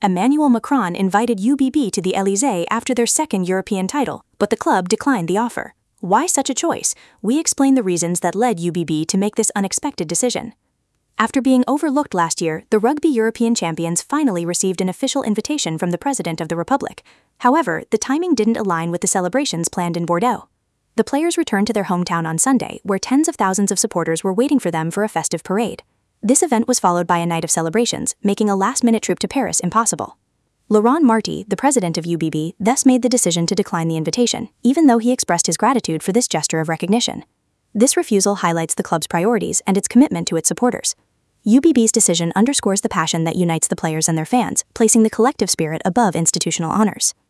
Emmanuel Macron invited UBB to the Élysée after their second European title, but the club declined the offer. Why such a choice? We explain the reasons that led UBB to make this unexpected decision. After being overlooked last year, the Rugby European champions finally received an official invitation from the President of the Republic. However, the timing didn't align with the celebrations planned in Bordeaux. The players returned to their hometown on Sunday, where tens of thousands of supporters were waiting for them for a festive parade. This event was followed by a night of celebrations, making a last-minute trip to Paris impossible. Laurent Marty, the president of UBB, thus made the decision to decline the invitation, even though he expressed his gratitude for this gesture of recognition. This refusal highlights the club's priorities and its commitment to its supporters. UBB's decision underscores the passion that unites the players and their fans, placing the collective spirit above institutional honors.